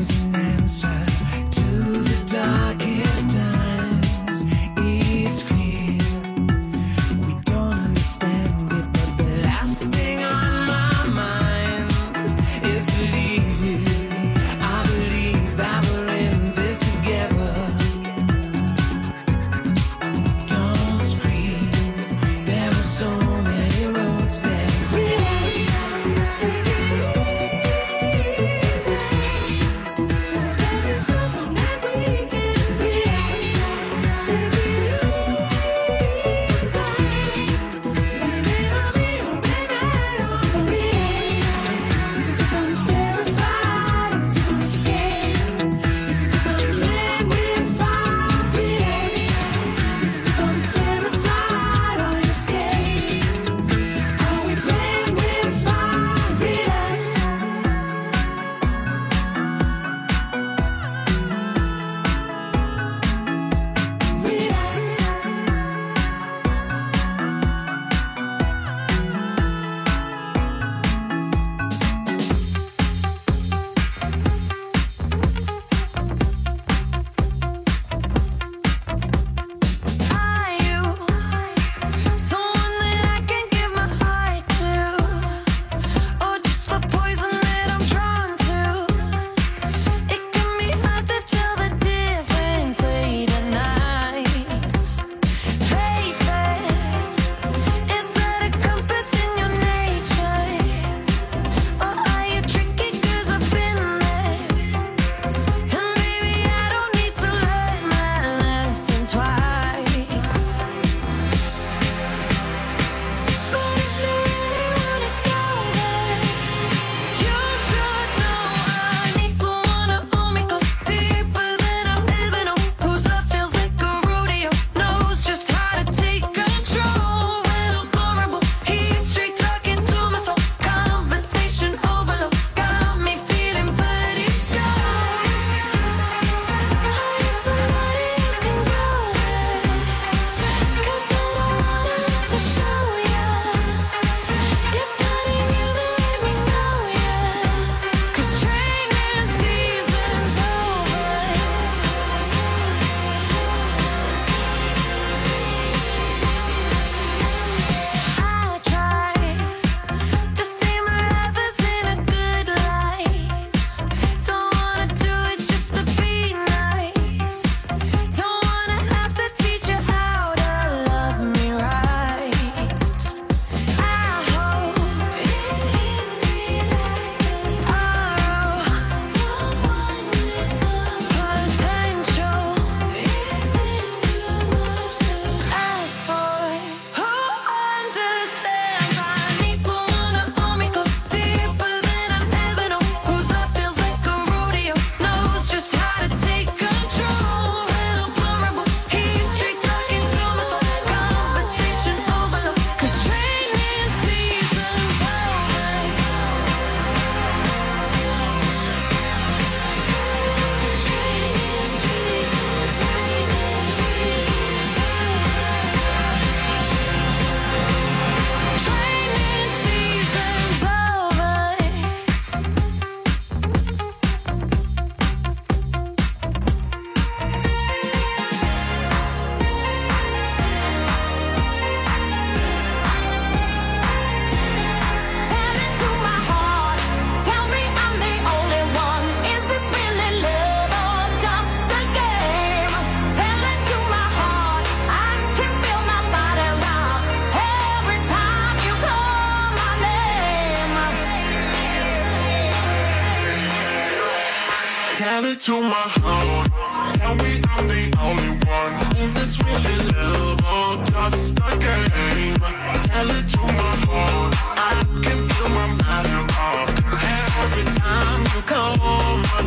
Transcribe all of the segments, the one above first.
Tell it to my heart. Tell me I'm the only one. Is this really love or just a game? Tell it to my heart. I can feel my body rock every time you call my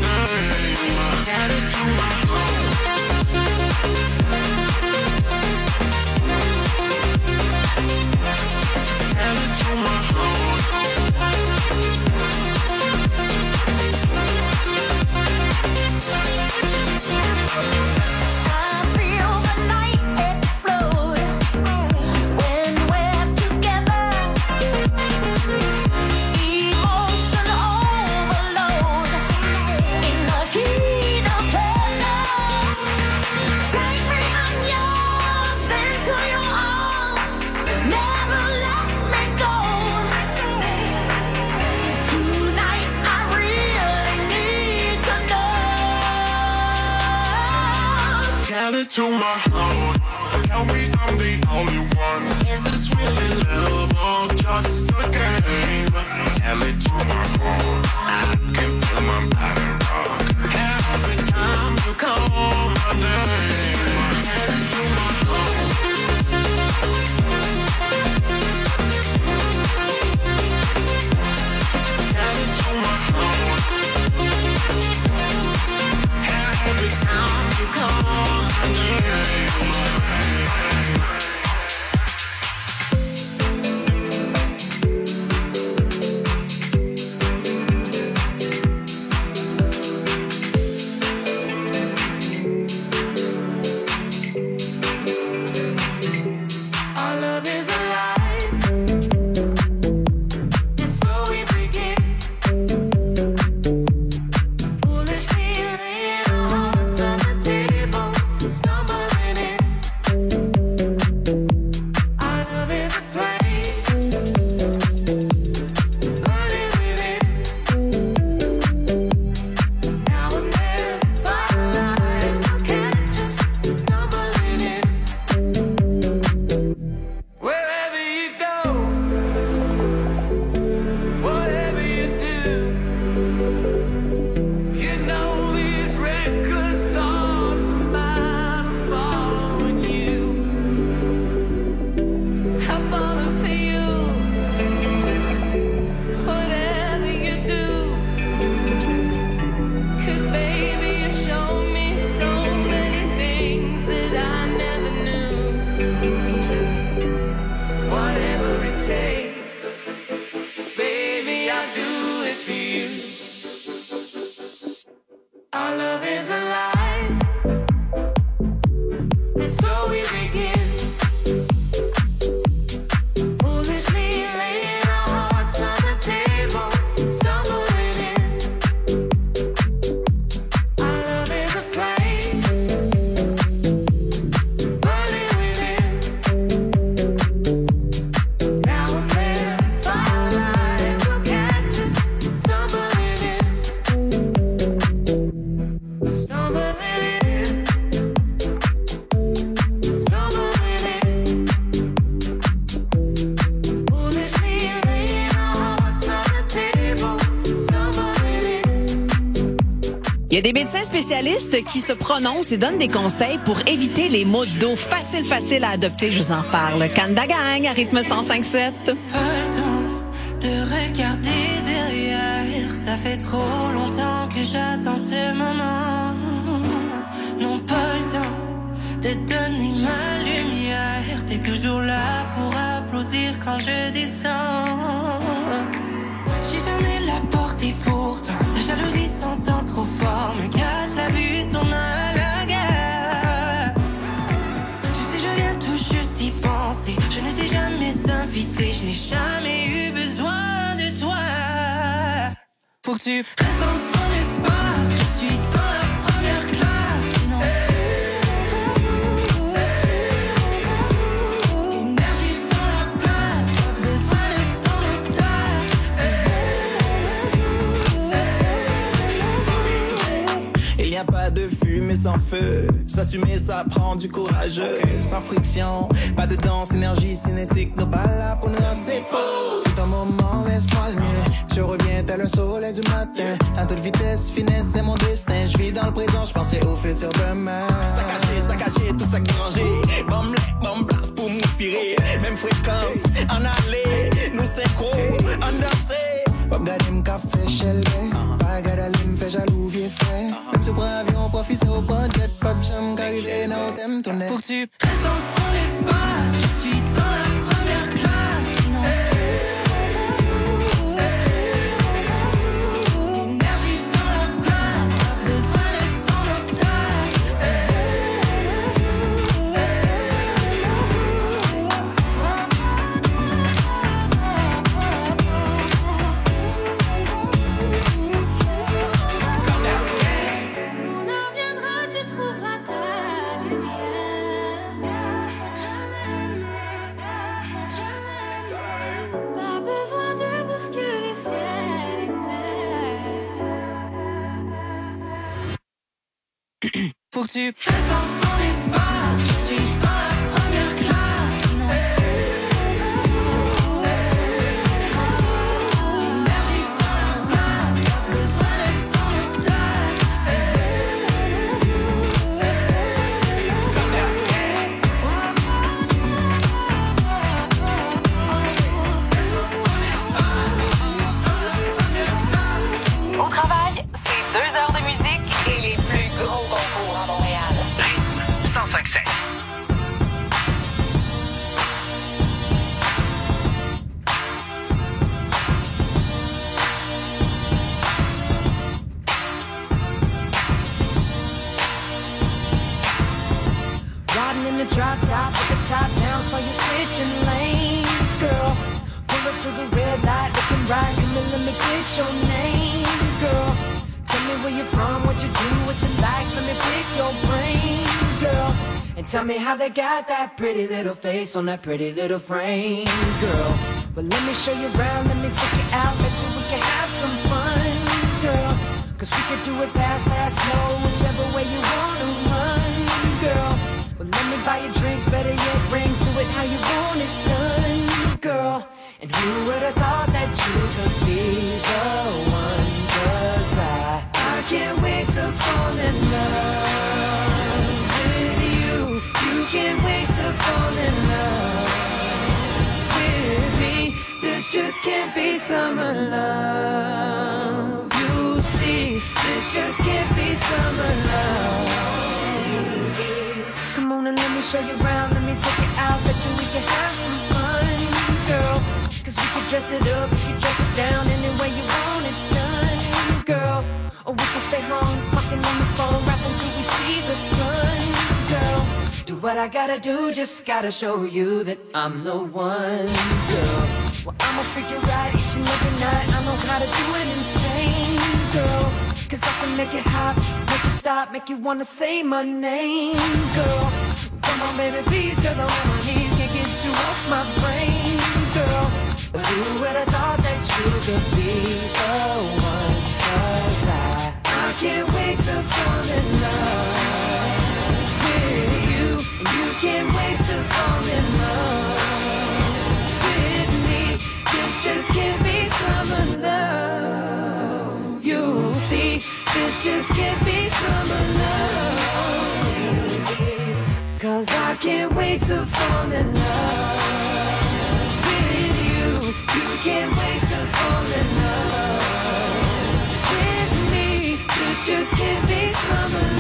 name. Tell it to my heart. Tell it to my heart. I feel the night explode when we're together. Emotion overload. it to my heart. Tell me I'm the only one. Is this really love or just a game? Tell it to my heart. I can feel my body rock. Every time you call my name. Tell it to my heart. Tell it to my heart. Every time you call my name. Il y a des médecins spécialistes qui se prononcent et donnent des conseils pour éviter les maux de dos facile à adopter. Je vous en parle. Canada Gang, à rythme 105.7. Pas le temps de regarder derrière. Ça fait trop longtemps que j'attends ce moment. Non, pas le temps de donner ma lumière. T'es toujours là pour applaudir quand je descends. J'ai fermé la porte et pourtant ta jalousie s'entend trop fort, me cache la vue sur ma guerre. Tu sais, je viens tout juste y penser. Je ne t'ai jamais invité, je n'ai jamais eu besoin de toi. Faut que tu restes dans ton espace. Je suis dans la première classe. Non. Énergie dans la place, pas besoin de ton audace. Il n'y a pas de fumée sans feu. S'assumer, ça prend du courageux. Sans friction, pas de danse, énergie cinétique. Nos pas là pour nous lancer pause. C'est un moment, laisse-moi le mien. Je reviens tel un soleil du matin. À toute vitesse, finesse, c'est mon destin. Je vis dans le présent, je penserai au futur demain. Saccagé, tout ça dérangé. Bombe blast pour m'inspirer. Même fréquence, en aller. Nous synchro, en danser. Regarde m'café chelé. Pas garder m'fait jaloux, vieux fait. Même si on prend avion, profite au budget. Pop j'aime qu'arriver, non, t'aimes ton nez. Faut que tu restes dans ton espace. Je suis dans la première classe. Non. Énergie dans la place, pas besoin de ton audace. On en reviendra, tu trouveras ta lumière. Pas besoin de bousculer ciel et terre. Faut que tu restes dans ton espace. drop top with the top down, so you're switching lanes, girl. Pull up to the red light, looking right, come and let me get your name, girl. Tell me where you're from, what you do, what you like, let me pick your brain, girl. And tell me how they got that pretty little face on that pretty little frame, girl. Well, let me show you around, let me take you out, bet you we can have some fun, girl. Cause we could do it fast, fast, slow, whichever way you wanna run, girl. Well, let me buy you drinks, better yet rings, do it how you want it done, girl. And who would've thought that you could be the one? Cause I can't wait to fall in love with you. You can't wait to fall in love with me. This just can't be summer love. You see, this just can't be summer love. Come on and let me show you around, let me take you out, bet you we can have some fun, girl. Cause we can dress it up, we can dress it down, any way you want it done, girl. Or we can stay home, talking on the phone, rap until we see the sun, girl. Do what I gotta do, just gotta show you that I'm the one, girl. Well, I'ma figure out each and every night, I know how to do it insane, girl. Cause I can make it hot, make it stop, make you wanna say my name, girl. Come on baby, please, cause I'm on my knees, can't get you off my brain, girl. But who would've thought that you could be the one? Cause I can't wait to fall in love with you. And you can't wait to fall in love with me. This just can't be summer love. You'll see, this just can't be summer love. Cause I can't wait to fall in love with you. You can't wait to fall in love with me. This just can't be summer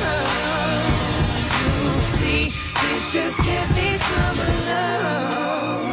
love. You'll see, this just can't be summer love.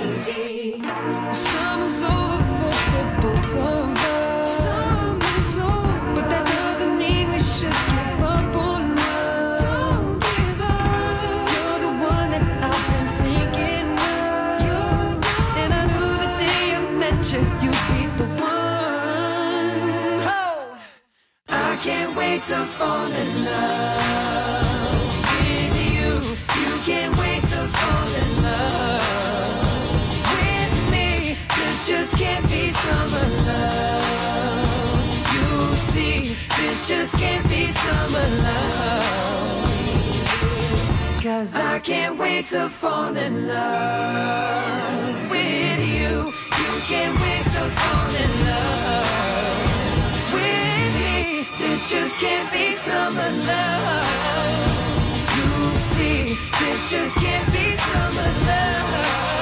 Summer's over for the both of us. Summer's over, but that doesn't mean we should give up on love. Don't give up. You're the one that I've been thinking of. And I knew the day I met you, you'd be the one. Oh. I can't wait to fall in love with you. You can't wait to fall in love with me. This just can't be summer love. You'll see, this just can't be summer love. Cause I can't wait to fall in love with you. You can't wait to fall in love with me. This just can't be summer love. You'll see, this just can't be summer love.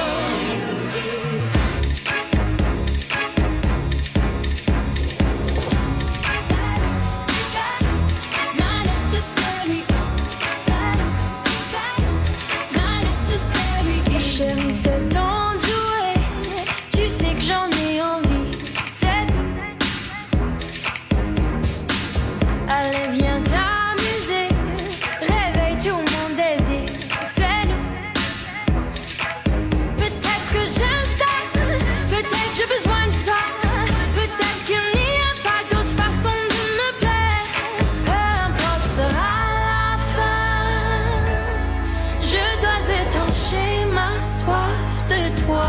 Chérie, c'est temps de jouer. Tu sais que j'en ai envie. C'est tout. Allez, viens t'amuser. Réveille tout mon désir. C'est nous. Peut-être que j'aime ça. Peut-être j'ai besoin de ça. Peut-être qu'il n'y a pas d'autre façon de me plaire. Peu importe, sera la fin. Je dois étancher ma soif de toi.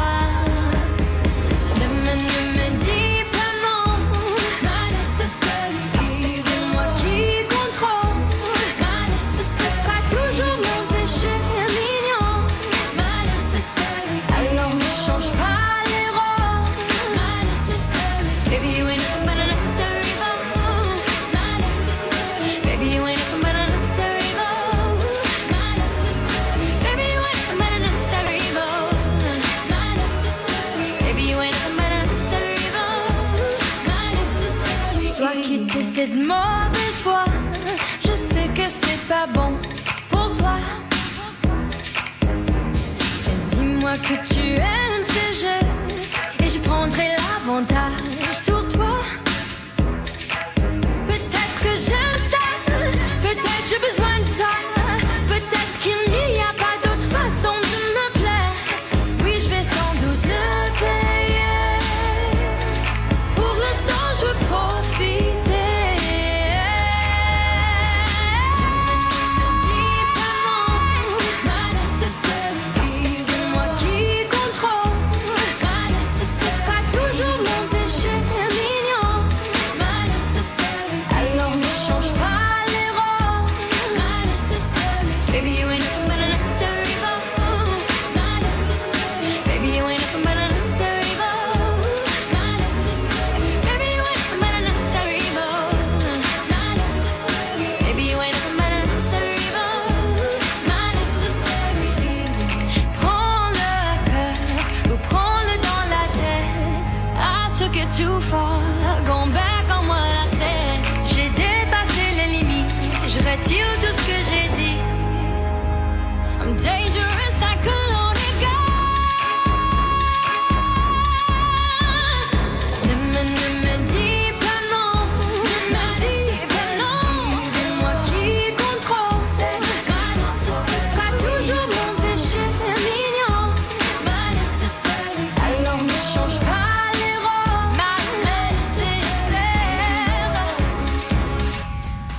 Ne me dis pas non. Ma nécessité, c'est moi qui contrôle. Ma nécessité, ce sera toujours mon péché mignon. Ma nécessité, alors ne change pas les rôles. Ma nécessité, baby you ain't nothing but a necessary evil. Ma nécessité, baby you ain't nothing but a necessary evil. Ma nécessité, baby you ain't nothing but a necessary evil. My necessary, baby you ain't nothing but a necessary evil. My necessary. Je dois quitter cette mauvaise voie. Je sais que c'est pas bon pour toi. Et dis-moi que tu aimes ce que j'ai, et je prendrai l'avantage sur toi. Peut-être que j'aime ça, peut-être j'ai besoin de ça. Peut-être qu'il n'y a pas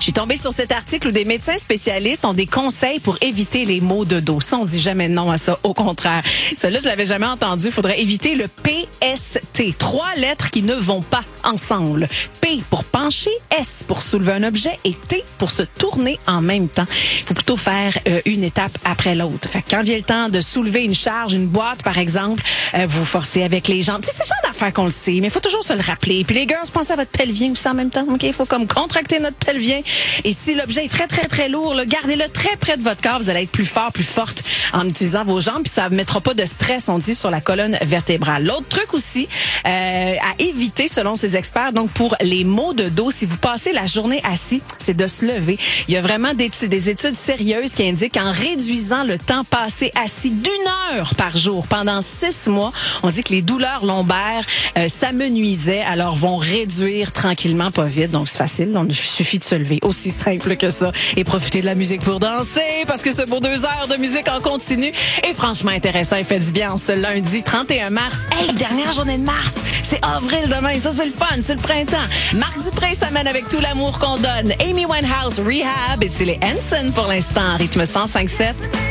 Je suis tombée sur cet article où des médecins spécialistes ont des conseils pour éviter les maux de dos. Ça, on dit jamais non à ça. Au contraire. Celle-là, je l'avais jamais entendu. Il faudrait éviter le PST. 3 lettres qui ne vont pas ensemble. P pour pencher, S pour soulever un objet et T pour se tourner en même temps. Il faut plutôt faire une étape après l'autre. Fait que quand vient le temps de soulever une charge, une boîte, par exemple, vous forcez avec les jambes. C'est ce genre d'affaires qu'on le sait, mais il faut toujours se le rappeler. Puis les girls, pensez à votre pelvien aussi en même temps. OK, il faut comme contracter notre pelvien. Et si l'objet est très, très, très lourd, là, gardez-le très près de votre corps. Vous allez être plus fort, plus forte en utilisant vos jambes. Puis ça ne mettra pas de stress, on dit, sur la colonne vertébrale. L'autre truc aussi à éviter, selon ces experts, donc pour les maux de dos, si vous passez la journée assis, c'est de se lever. Il y a vraiment des études sérieuses qui indiquent qu'en réduisant le temps passé assis d'1 heure par jour pendant 6 mois, on dit que les douleurs lombaires s'amenuisaient, alors vont réduire tranquillement, pas vite. Donc c'est facile, il suffit de se lever. Aussi simple que ça. Et profiter de la musique pour danser, parce que c'est pour 2 heures de musique en continu. Et franchement intéressant, il fait du bien ce lundi 31 mars. Hey, dernière journée de mars! C'est avril demain, ça c'est le fun, c'est le printemps. Marc Dupré s'amène avec tout l'amour qu'on donne. Amy Winehouse, Rehab, et c'est les Hanson pour l'instant, rythme 105.7.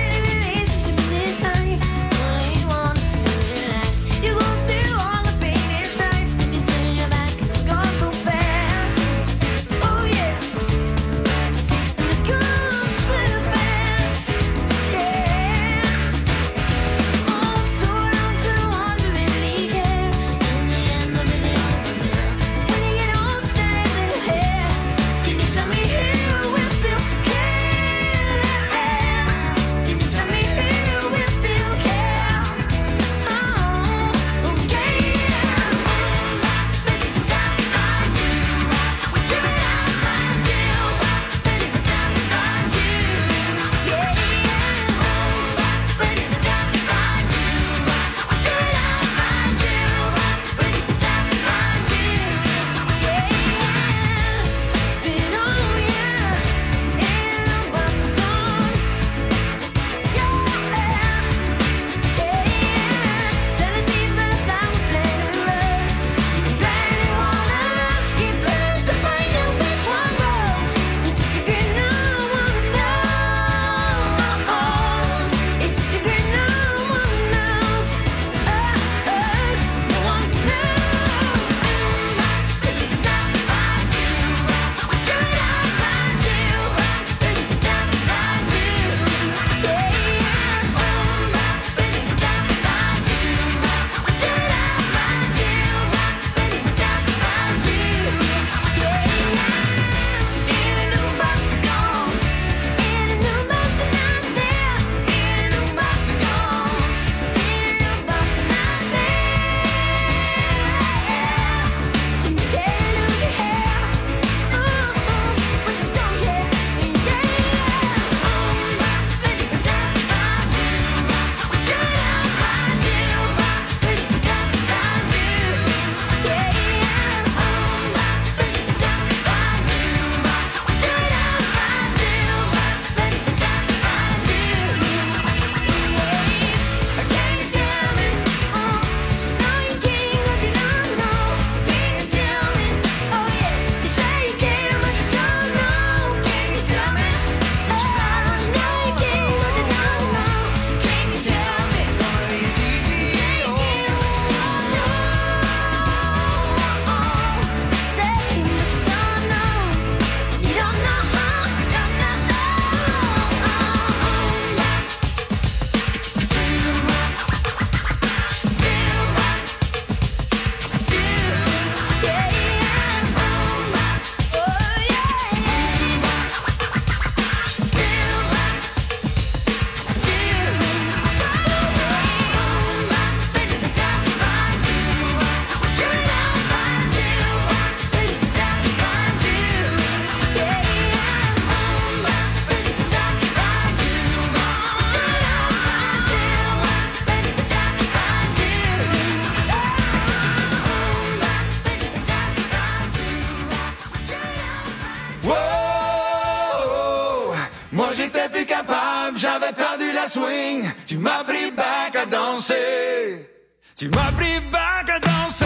la swing, tu m'as pris back à danser, tu m'as pris back à danser.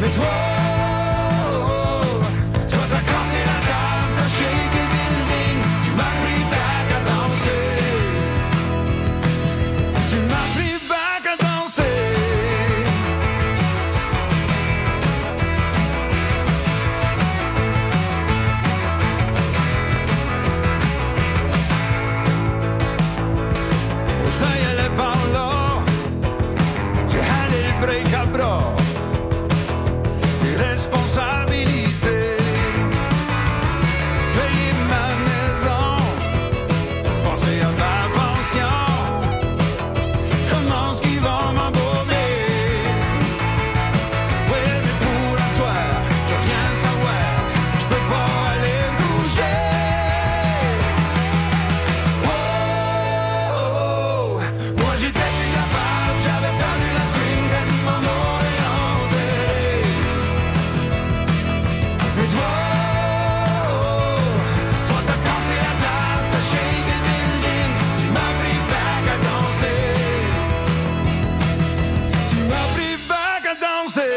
Mais toi, toi t'as cassé la table, t'as shaké le building, tu m'as pris back à danser. Tu m'as pris back à danser. Oh, ça y allait par là, j'ai halé le break à bras. Les responsabilités, payer ma maison, penser à ma pension. Comment est-ce qu'ils vont m'embaumer? Ouais, mais pour la soirée, je veux rien savoir, je peux pas aller bouger. Oh, oh, oh. Moi j'étais plus capable, j'avais perdu la swing, quasiment mort et enterré. Mais toi, toi t'as cassé la table, t'as shaké le building, tu m'as pris back à danser. Tu m'as pris back à danser.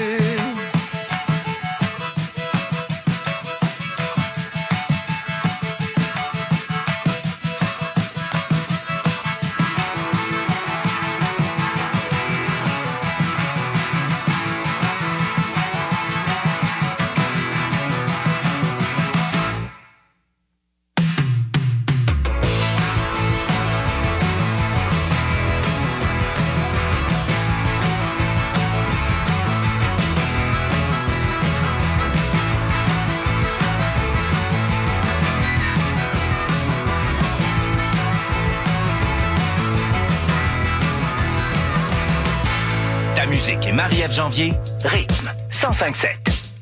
Ta musique et Marie-Ève Janvier, rythme 105.7.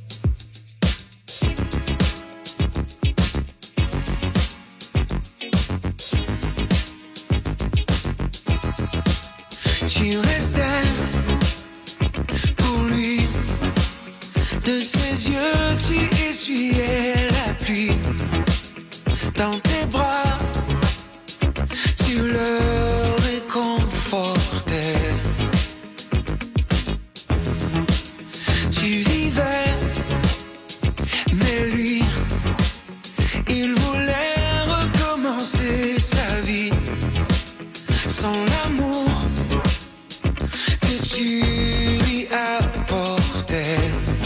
Tu restais pour lui. De ses yeux, tu essuyais la pluie. Dans tes bras, tu le réconfortais. Tu vivais, mais lui, il voulait recommencer sa vie sans l'amour que tu lui apportais.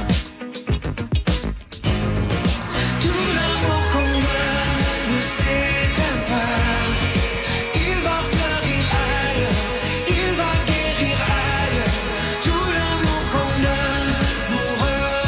Tout l'amour qu'on donne ne s'éteint pas. Il va fleurir ailleurs, il va guérir ailleurs. Tout l'amour qu'on donne nous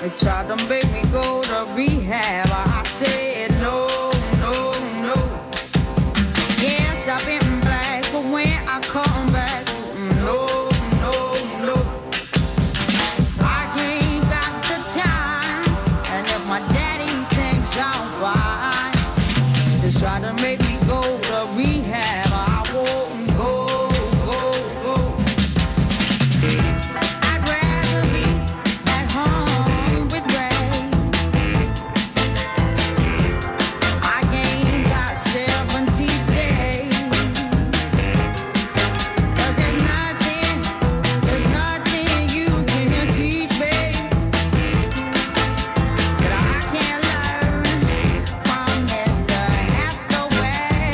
They tried to make me go to rehab. I said no, no, no. Yes, I've been black, but when I come back, no, no, no. I ain't got the time, and if my daddy thinks I'm fine, they try to make me go to rehab. I won't go. I'd rather be at home with Ray. I ain't got 70 days. 'Cause there's nothing you can teach me that I can't learn from Mr. Hathaway.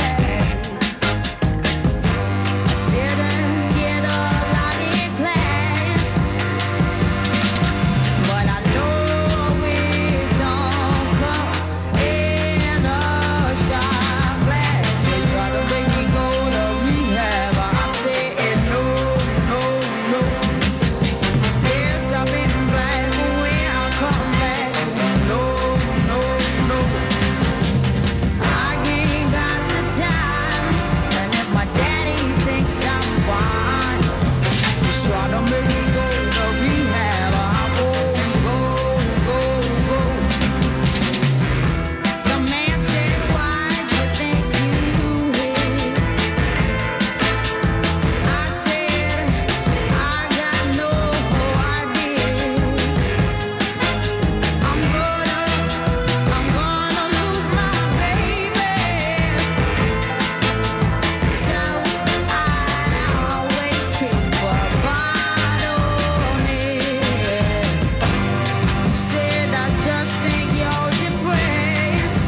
Didn't get a lot in class, but I know it don't come in a shot glass. They try to make me go to rehab. I said no, no, no. Yes, I've been black, but when I come back, no, no, no. I ain't got the time, and if my daddy thinks I'm fine, just try to make me go to rehab. I won't go, go, go. The man said, why do you think you hit? I said, I got no idea. I'm gonna lose my baby. So I always keep a bottle near. He said, I just think you're depressed.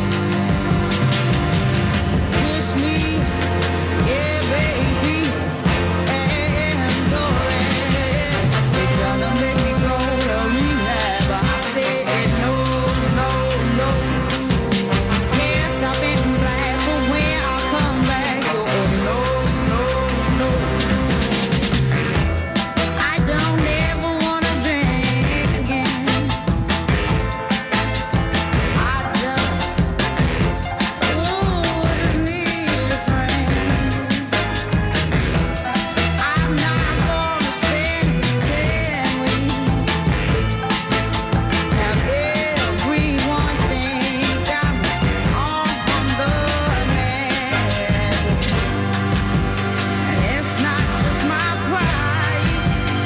Dish me, yeah, baby, and go ahead. They try to make me go to rehab. I said no, no, no. Yes, I've been black, but when I come back, oh no, no, no. I don't ever wanna drink again. I just need a friend. I'm not gonna spend 10 weeks. Have everyone think I'm on the man. And it's not just my pride.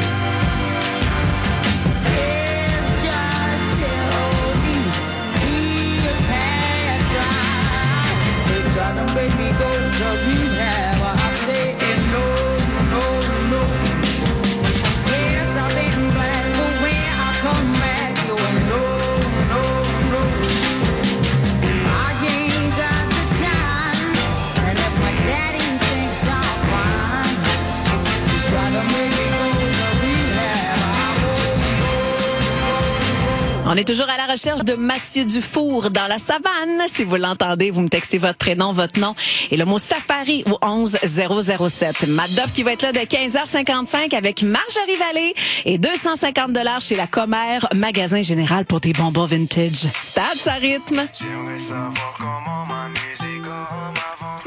It's just till these tears have dried. They try to make me go to rehab. I say no, no, no. Yes, I've been black, but when I come back, you're no, no, no. I ain't got the time, and if my daddy thinks I'm fine, he's trying to make me go to rehab. I won't On est toujours à la recherche de Mathieu Dufour dans la savane. Si vous l'entendez, vous me textez votre prénom, votre nom et le mot Safari au 11007. Matt Duff qui va être là de 15h55 avec Marjorie Vallée et 250 $ chez la Commère, magasin général pour des bonbons vintage. Stade sa rythme. J'aimerais savoir comment ma musique comme avant.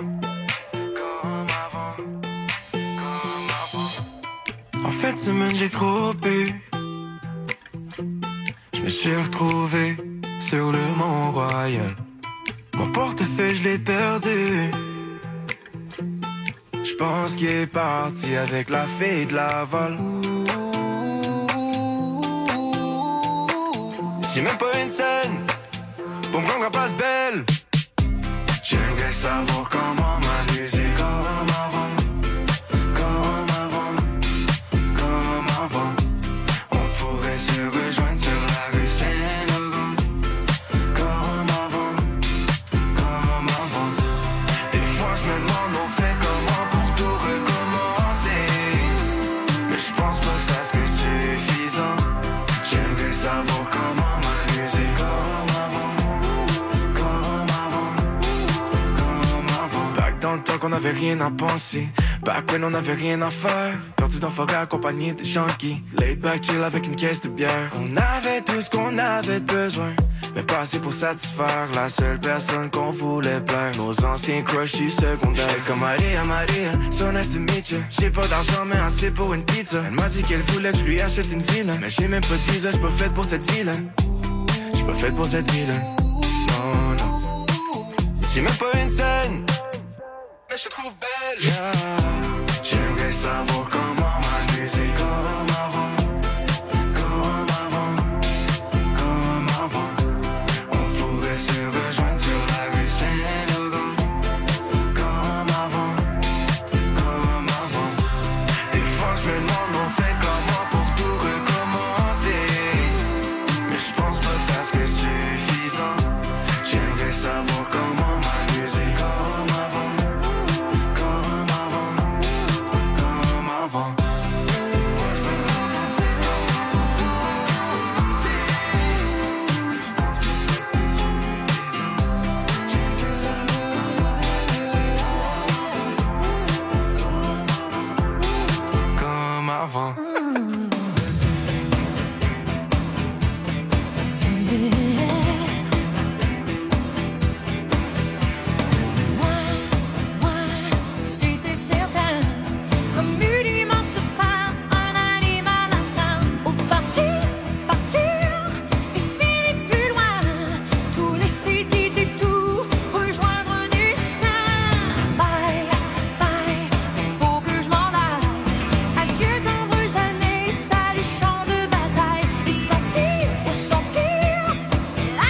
En fait, semaine, j'ai trop bu. Je me suis retrouvé sur le Mont-Royal. Mon portefeuille, je l'ai perdu. Je pense qu'il est parti avec la fille de Laval. J'ai même pas une scène pour me rendre la place belle. J'aimerais savoir comment ma musique comme avant. Comme avant, comme avant. On pourrait se rejoindre sur la rue Saint-Laurent. Comme avant, comme avant. Des fois je me demande on fait comment pour tout recommencer. Mais je pense pas que ça serait suffisant. J'aimerais savoir comment ma musique comme avant. Comme avant, comme avant. Back dans le temps qu'on avait rien à penser. Back when on n'avait rien à faire, perdu dans forêt accompagné de junkies. Laid back chill avec une caisse de bière. On avait tout ce qu'on avait besoin, mais pas assez pour satisfaire la seule personne qu'on voulait plaire. Nos anciens crushs du secondaire. J'étais comme Maria, so nice to meet you. J'ai pas d'argent mais assez pour une pizza. Elle m'a dit qu'elle voulait que je lui achète une ville, mais j'ai même pas de visa, j'suis pas faite pour cette ville. J'suis pas faite pour cette ville. Non, non. J'ai même pas une scène, mais je te trouve belle. Yeah. J'aimerais savoir comment m'amuser comme avant. Comme avant, comme avant. On pourrait se rejoindre sur la rue Saint-Laurent. Comme avant, comme avant. Des fois je me demande on fait comment pour tout recommencer, mais je pense pas que ça serait suffisant. J'aimerais savoir comment m'amuser comme avant. Comme avant, comme avant. Comme avant. C'était certain, comme une immense fin, un animal instinct. Au partir, et finir plus loin, tout laisser quitter tout, rejoindre un destin. Bye, bye, faut que je m'en aille. Adieu tendres années, salut champ de bataille. Et sentir,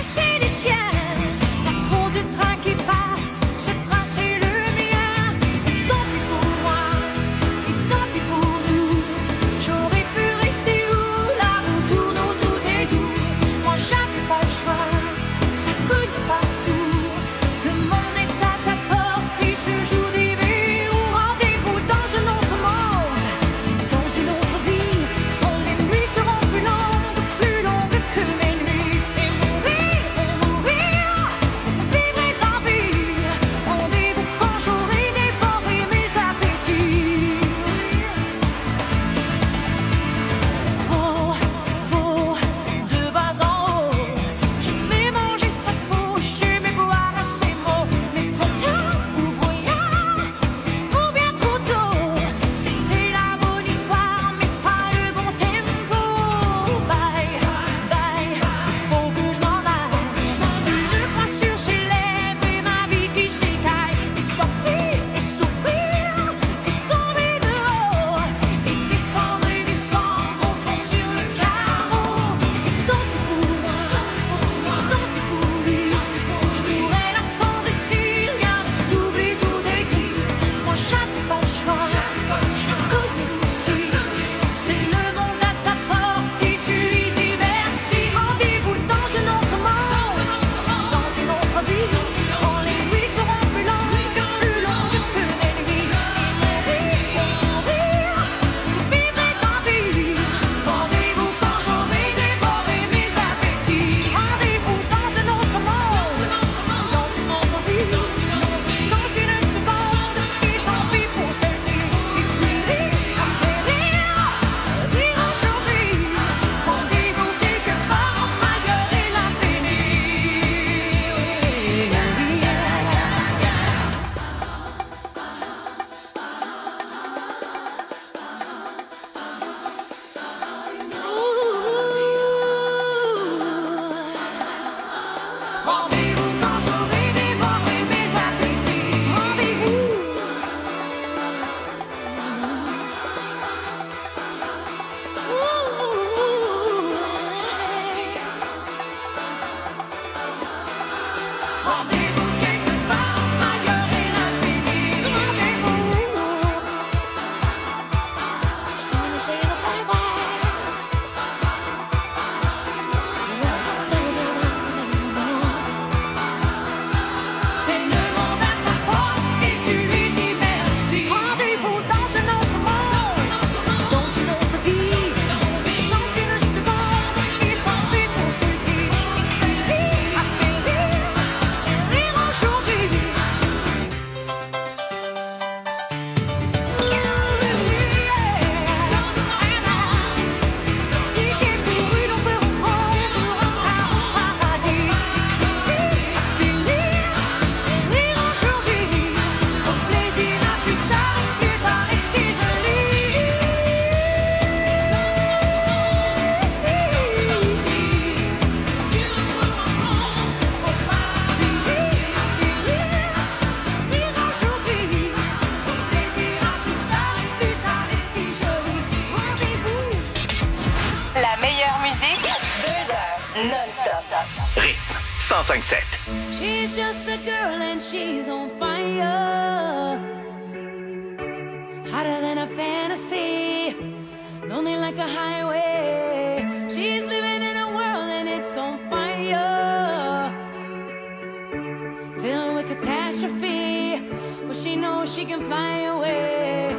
La meilleure musique, 2 heures non-stop. Rythme 105.7. She's just a girl and she's on fire. Hotter than a fantasy. Lonely like a highway. She's living in a world and it's on fire. Filled with catastrophe. But she knows she can fly away.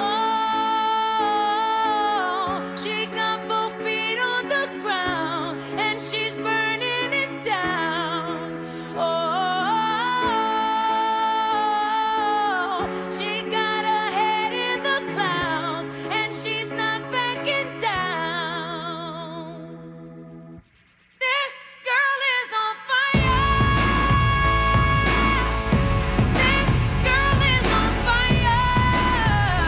Oh, she got both feet on the ground. And she's burning it down. Oh, she got her head in the clouds. And she's not backing down. This girl is on fire. This girl is on fire.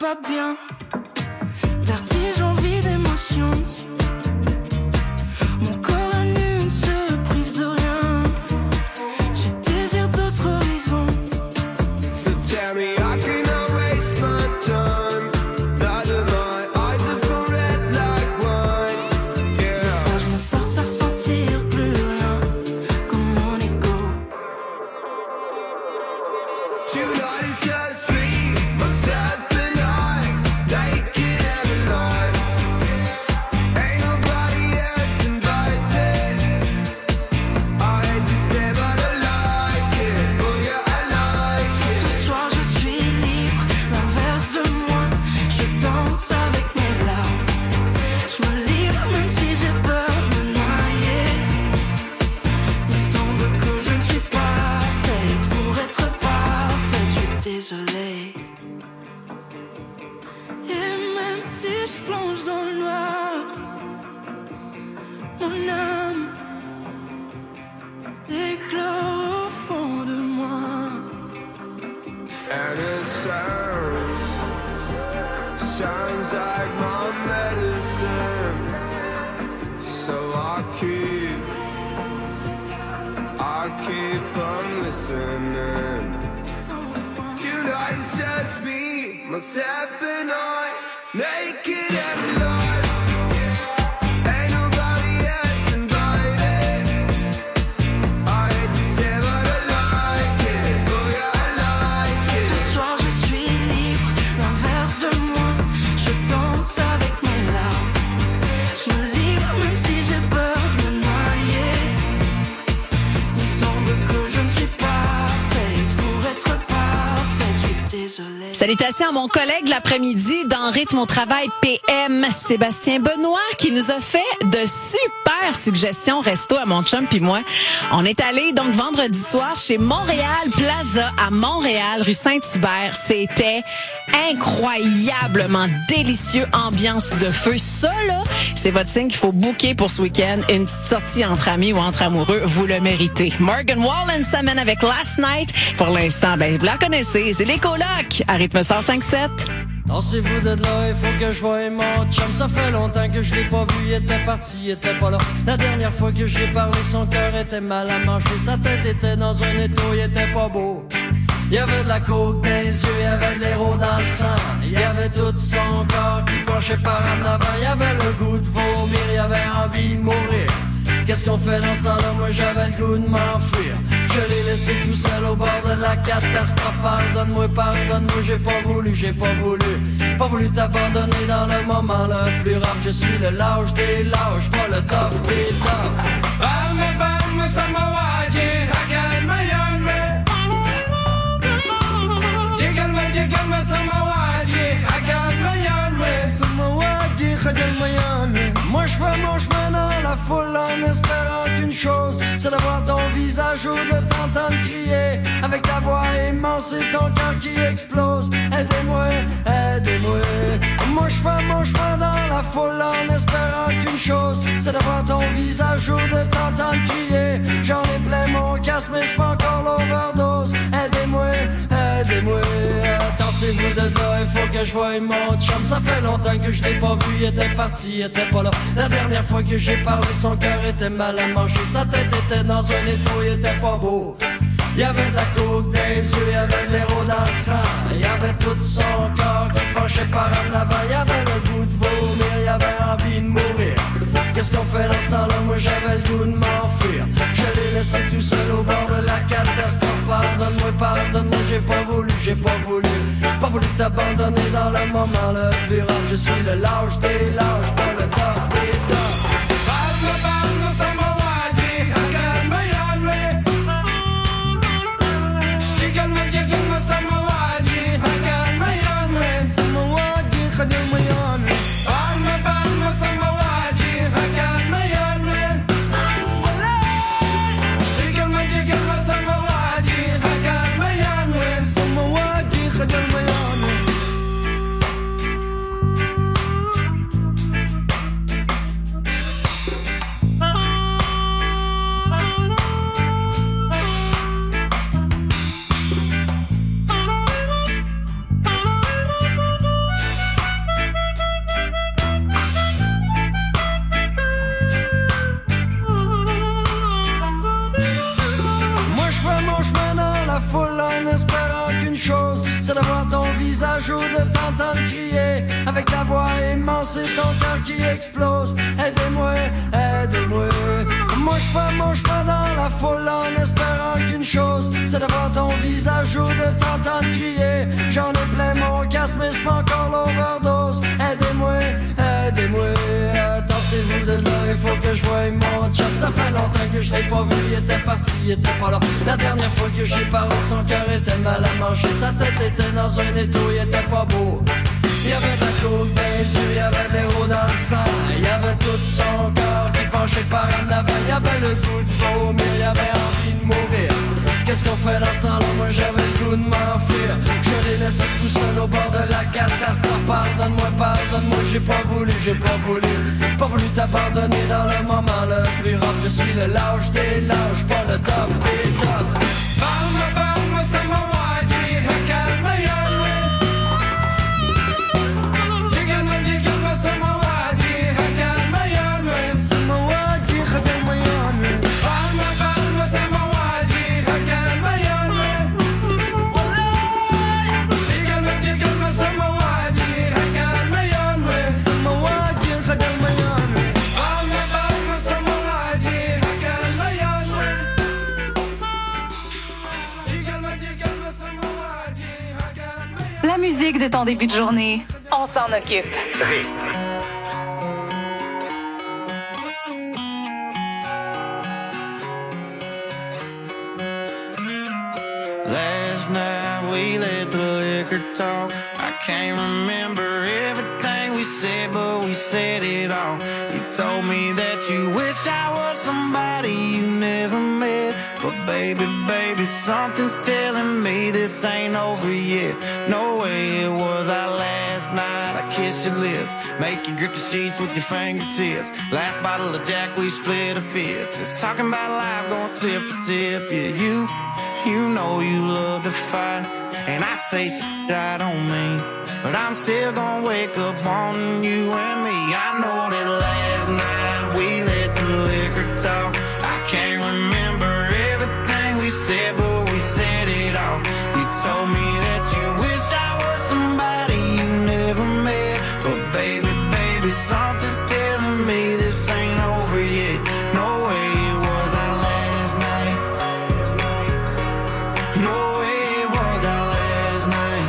pas bien. Vertige, envie d'émotion. Mon corps à nu ne se prive de rien. Je désire d'autres horizons. So tell me I cannot waste my time. Now that my eyes have gone red like wine. Yeah. Des fois je me force à ressentir plus rien, comme mon ego. Tonight is just me, myself and I, naked and alive. Ain't nobody else invited. I hate to say but I like it. Oh yeah, I like it. Ce soir je suis libre, l'inverse de moi. Je danse avec mes larmes. Je me livre même si j'ai peur de me noyer. Il semble que je ne suis pas faite pour être parfaite. Je suis désolée. Et même si je plonge dans le noir, mon âme éclore au fond de moi. And it sounds like my medicine. So I keep on listening. Tonight's just me, myself and I, naked and alive. Ain't nobody else invited. I hate to say but I like it. Oh yeah, I like it. Ce soir je suis libre, l'inverse de moi. Je danse avec mes larmes. Je me livre même si j'ai peur de me noyer. Il semble que je ne suis pas faite pour être parfaite. Je suis désolée. Salutations à mon collègue l'après-midi dans Rythme au travail PM, Sébastien Benoît, qui nous a fait de super suggestions resto à mon chum puis moi. On est allé donc vendredi soir chez Montréal Plaza à Montréal, rue Saint-Hubert. C'était incroyablement délicieux, ambiance de feu. Ça, là, c'est votre signe qu'il faut booker pour ce week-end. Une petite sortie entre amis ou entre amoureux, vous le méritez. Morgan Wallen s'amène avec Last Night. Pour l'instant, ben, vous la connaissez, c'est les colocs à Rythme 105.7. Dansez-vous de là, il faut que je voie mon chum. Ça fait longtemps que je l'ai pas vu, il était parti, il était pas là. La dernière fois que j'ai parlé, son cœur était mal à manger. Sa tête était dans un étau, il était pas beau. Il y avait de la coke dans les yeux, il y avait de l'héros dans le sang. Il y avait tout son corps qui penchait par en avant. Il y avait le goût de vomir, il y avait envie de mourir. Qu'est-ce qu'on fait dans ce temps-là? Moi j'avais le goût de m'enfuir. Je l'ai laissé tout seul au bord de la catastrophe. Pardonne-moi, pardonne-moi, j'ai pas voulu t'abandonner dans le moment le plus rare. Je suis le lâche des lâches, pas le tough des toughs. Alma, samawaji, hagan mayonre. Jigalma, samawaji, hagan mayonre. Samawaji, hagan mayonre. Moi je fais mon chemin dans la foule en espérant qu'une chose, c'est d'avoir ton visage ou de t'entendre crier avec ta voix immense et ton cœur qui explose. Aidez-moi, aidez-moi. Moi je fais mon chemin dans la foule en espérant qu'une chose, c'est d'avoir ton visage ou de t'entendre crier. J'en ai plein mon casque mais c'est pas encore l'overdose. Aidez-moi, aidez-moi. Dansez-vous de là, il faut que je voie mon chum. Ça fait longtemps que je l'ai pas vu, il était parti, il était pas là. La dernière fois que j'ai parlé, son cœur était mal à manger. Sa tête était dans un étau, il était pas beau. Il y avait de la coke dans les yeux, il y avait de l'héros dans le sang. Il y avait tout son corps qui penchait par en avant. Il y avait le goût de vomir, il y avait envie de mourir. Qu'est-ce qu'on fait dans ce temps-là? Moi j'avais le goût de m'enfuir. Je l'ai laissé tout seul au bord de la catastrophe. Pardonne-moi, pardonne-moi, j'ai pas voulu t'abandonner dans le moment le plus rare. Je suis le lâche des lâches, pas le tough des toughs. Alma, samawaji, hagan mayonre. Jigalma, samawaji, hagan mayonre. Samawaji, hagan mayonre. Alma, samawaji, hagan mayonre. Jigalma, samawaji, hagan mayonre. Samawaji, hagan mayonre. espérant qu'une chose, c'est d'avoir ton visage ou de t'entendre crier avec ta voix immense et ton cœur qui explose. Aidez-moi, aidez-moi. Moi je pas dans la foule en espérant qu'une chose, c'est d'avoir ton visage ou de t'entendre crier. J'en ai plein mon casque mais c'est pas encore l'overdose. Aidez-moi, aidez-moi. Tassez-vous de là, il faut que je voie mon chat. Ça fait longtemps que je l'ai pas vu, il était parti, il était pas là. La dernière fois que j'ai parlé, son cœur était mal à manger. Sa tête était dans un étau, il était pas beau. Il y avait de la coupe dans les yeux, il y avait des roues dans le sang. Il y avait tout son corps qui penchait par en avant. Il y avait le goût de vomir, il y avait envie de mourir. Qu'est-ce qu'on fait dans ce temps-là? Moi j'avais le goût de m'enfuir. Je l'ai laissé tout seul au bord de la catastrophe. Pardonne-moi, pardonne-moi, j'ai pas voulu pas voulu t'abandonner dans le moment le plus rough. Je suis le lâche des lâches, pas le tough des toughs. Parle-moi, ça m'a dit, calme, La musique de ton début de journée, on s'en occupe. Last night we let the liquor talk. I can't remember everything we said, but we said it all. You told me that you wish I was somebody you never met. But baby, something's telling me this ain't over yet. No way it was our last night. I kissed your lips, make you grip the sheets with your fingertips. Last bottle of Jack, we split a fifth. Just talking about life, going sip for sip. Yeah, you know you love to fight, and I say shit I don't mean, but I'm still gonna wake up wanting you and me. I know that last night we let the liquor talk. I can't remember everything we said, but we said it all. You told me that you wish I was somebody you never met, but baby, something's telling me this ain't over yet. No way it was our last night. No way it was our last night.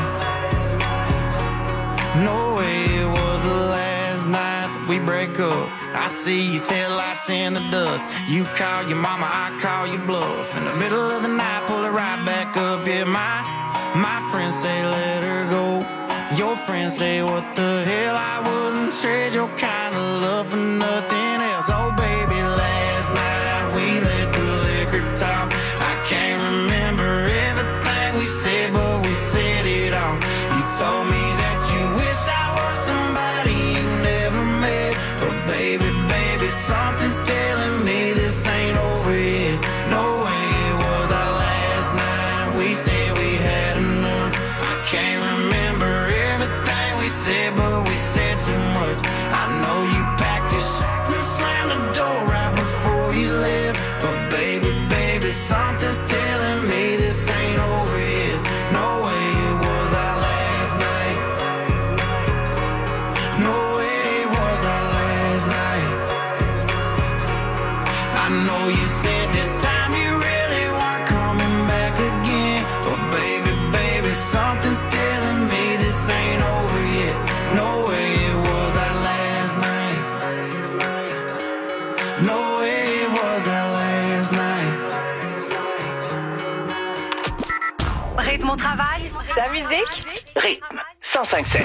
No way it was the last night that we break up. I see your taillights in the dust. You call your mama, I call your bluff. In the middle of the night, pull it right back up. Yeah, my friends say let her go. Your friends say what the hell, I wouldn't trade your kind of love for nothing else. Oh baby, last night we let the liquor talk. I can't remember everything we said, but we said it all. You told me that you wish I was somebody you never met, but baby, something's telling me this ain't over yet. No way it was our last night. We said we had enough. I can't remember everything we said, but we said too much. I know you packed your shit and slammed the door right before you left, but baby, something's telling me this ain't over yet. No way it was our last night. No way it was our last night. I know you said this time you really weren't coming back again, but baby, something's telling me this ain't over yet. No way it was our last night. No way it was our last night. Rythme au travail, ta musique. Rythme 105.7.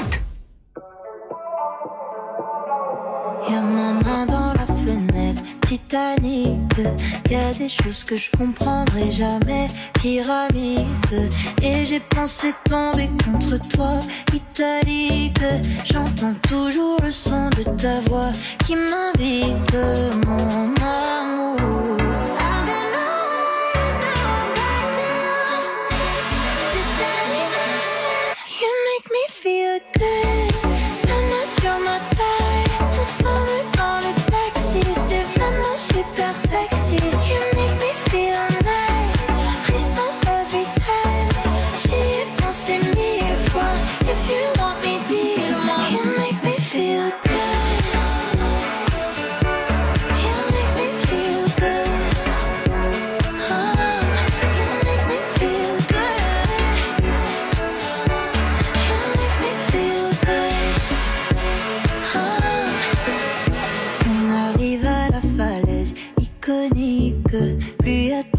Y'a ma main dans la fenêtre, Titanic. Y'a des choses que je comprendrai jamais, pyramide. Et j'ai pensé tomber contre toi, italique. J'entends toujours le son de ta voix qui m'invite, mon amour. Feel good, la main sur ma taille, ensemble dans le taxi, c'est vraiment super sexy. You make me feel nice, frisson every time.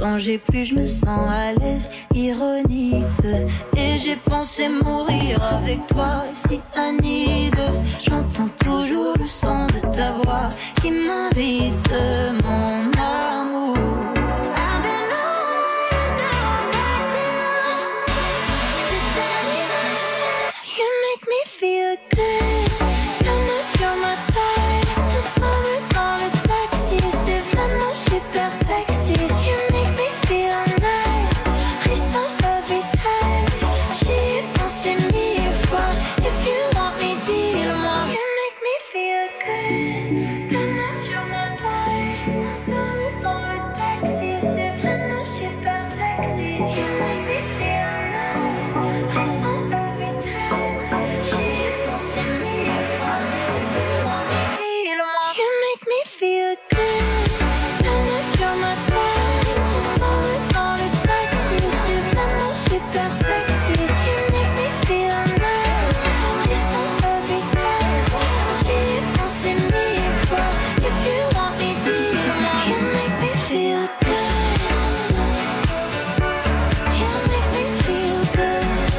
quand j'ai pu, je me sens à l'aise, ironique. Et j'ai pensé mourir avec toi, si Anide. J'entends toujours le son de ta voix qui m'invite, mon amour. I've been away, now I'm back to you. C'est arrivé, you make me feel good. You're sur ma taille, ensemble dans le taxi. C'est vraiment super sexy. You make me feel nice, frisson every time. J'y ai pensé 1000 fois. If you want me, dis-le-moi. You make me feel good. Comme sur ma taille, ensemble dans le taxi. C'est vraiment super sexy. You make me feel nice, frisson every time. J'y ai pensé 1000 fois. You make me feel good. Comme sur ma taille, ensemble dans le taxi. C'est vraiment super sexy. You make me feel nice, frisson every time. J'y ai pensé 1000 fois. If you want me, dis-le-moi. You make me feel good. You make me feel good.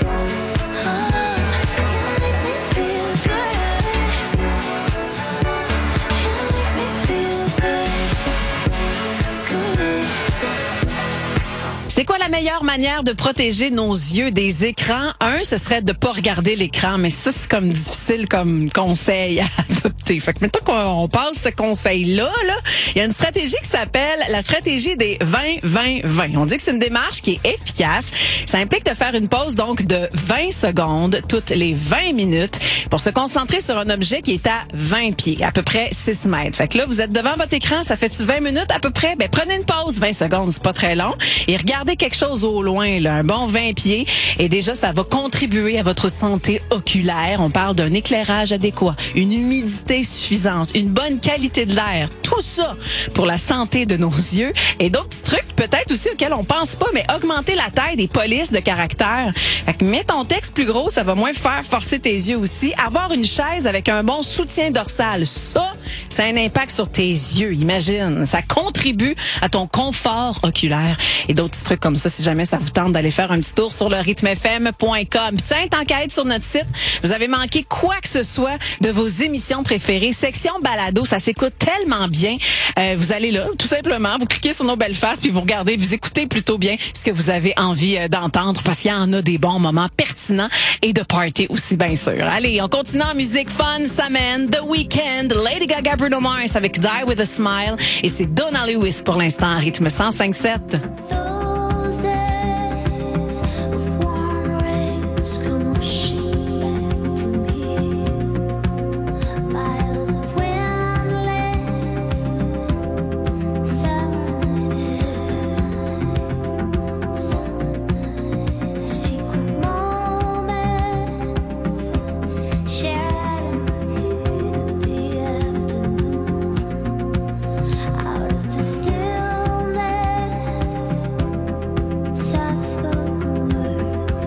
You make me feel good. You make me feel good. Good. C'est quoi la meilleure manière de protéger nos yeux des écrans? Ce serait de pas regarder l'écran, mais ça, c'est comme difficile comme conseil à adopter. Fait que maintenant qu'on parle de ce conseil-là, il y a une stratégie qui s'appelle la stratégie des 20-20-20. On dit que c'est une démarche qui est efficace. Ça implique de faire une pause, donc, de 20 secondes toutes les 20 minutes pour se concentrer sur un objet qui est à 20 pieds, à peu près 6 mètres. Fait que là, vous êtes devant votre écran, ça fait-tu 20 minutes à peu près? Ben, prenez une pause, 20 secondes, c'est pas très long, et regardez quelque chose au loin, là, un bon 20 pieds, et déjà, ça va contribuer à votre santé oculaire. On parle d'un éclairage adéquat, une humidité suffisante, une bonne qualité de l'air, tout ça pour la santé de nos yeux. Et d'autres petits trucs, peut-être aussi auxquels on pense pas, mais augmenter la taille des polices de caractère. Fait que mets ton texte plus gros, ça va moins faire forcer tes yeux aussi. Avoir une chaise avec un bon soutien dorsal, ça a un impact sur tes yeux, imagine. Ça contribue à ton confort oculaire. Et d'autres petits trucs comme ça, si jamais ça vous tente d'aller faire un petit tour sur le rythmefm.com. Puis tiens, tant qu'à être sur notre site, vous avez manqué quoi que ce soit de vos émissions préférées. Section balado, ça s'écoute tellement bien. Vous allez là, tout simplement, vous cliquez sur nos belles faces, puis vous regardez, vous écoutez plutôt bien ce que vous avez envie d'entendre, parce qu'il y en a des bons moments pertinents et de party aussi, bien sûr. Allez, on continue en musique fun, ça mène The Weeknd, Lady Gaga, Bruno Mars avec Die With A Smile, et c'est Donna Lewis pour l'instant, rythme 105.7. Those days of warm rains come rushing back to me. Miles of windless summer nights, secret moments shared in the heat of the afternoon. Out of the stillness, soft-spoken words.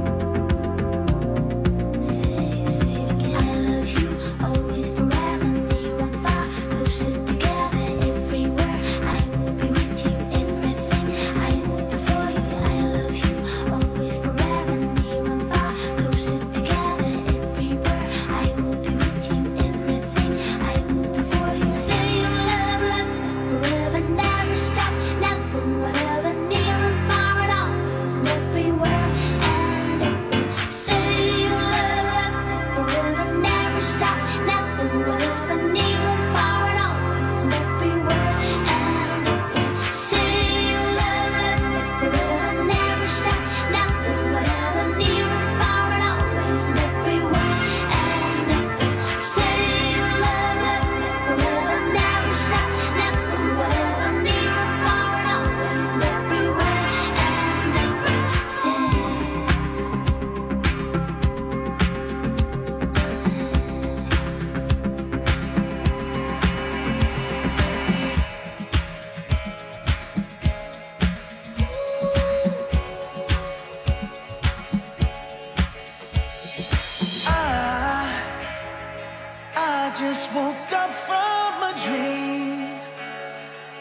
Say it again. I love you, always, forever, near and far, lucid together, everywhere. I will be with you, everything. I will do for you. I love you, always, forever, near and far, lucid together, everywhere. I will be with you, everything. I will do for you. Say you love me forever, never stop, never, whatever, near and far, and always, and everywhere, and every. Say you love me forever, never stop, never, whatever, near and far, and always, and everywhere, and every. Say you love me forever, never stop, never, whatever, near and far, and always, and everywhere, and every. Say you love me forever, never stop, never, whatever, near and far, and always, and everywhere, and everything.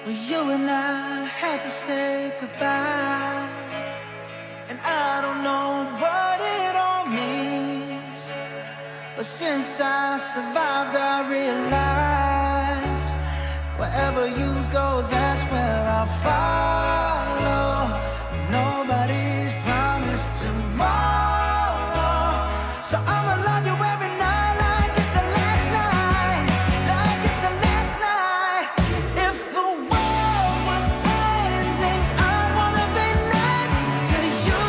Well, you and I had to say goodbye, and I don't know what it all means, but since I survived I realized wherever you go, that's where I'll follow. Nobody's promised tomorrow, so I'ma love you every night like it's the last night, like it's the last night. If the world was ending, I'd wanna be next to you.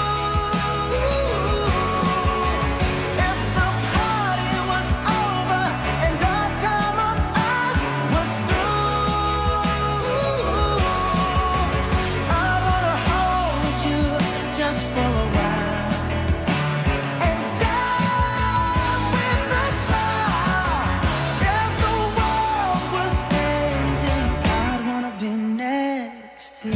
If the party was over and our time on earth was through, I wanna hold you just for a while and die with a smile. If the world was ending, I'd wanna be next to you.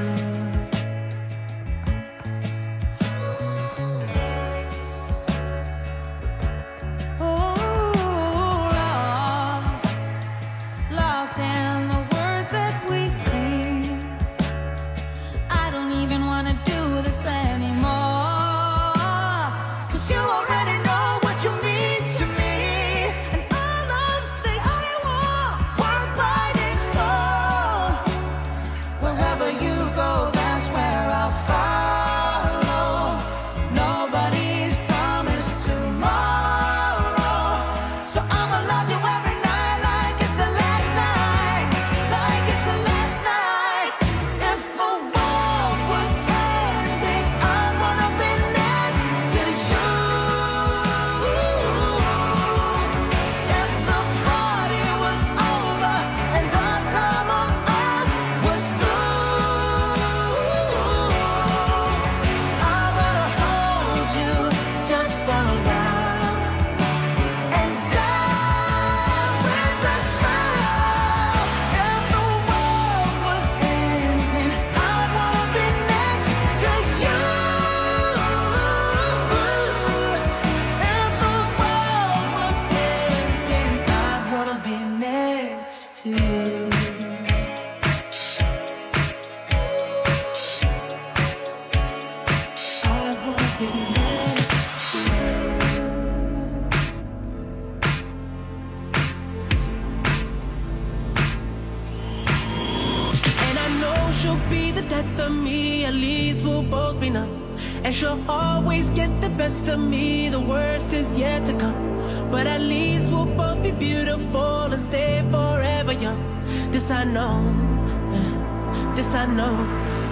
Lost in the words that we scream. I don't even wanna do this anymore, 'cause you already know what you mean to me, and our love's the only war worth fighting for. Wherever you go, that's where I'll follow. Nobody's promised tomorrow, so I'ma love you every night like it's the last night, like it's the last night. If the world was ending, I'd wanna be next to you. If the party was over and our time on earth was through, I wanna hold you just for a while and die with a smile. If the world was ending, I'd wanna be next to you. If the world was ending, I'd wanna be next to you. I'd wanna be next to you. And I know she'll be the death of me, at least we'll both be numb. And she'll always get the best of me, the worst is yet to come. But at least we'll both be beautiful and stay forever young. This I know, this I know.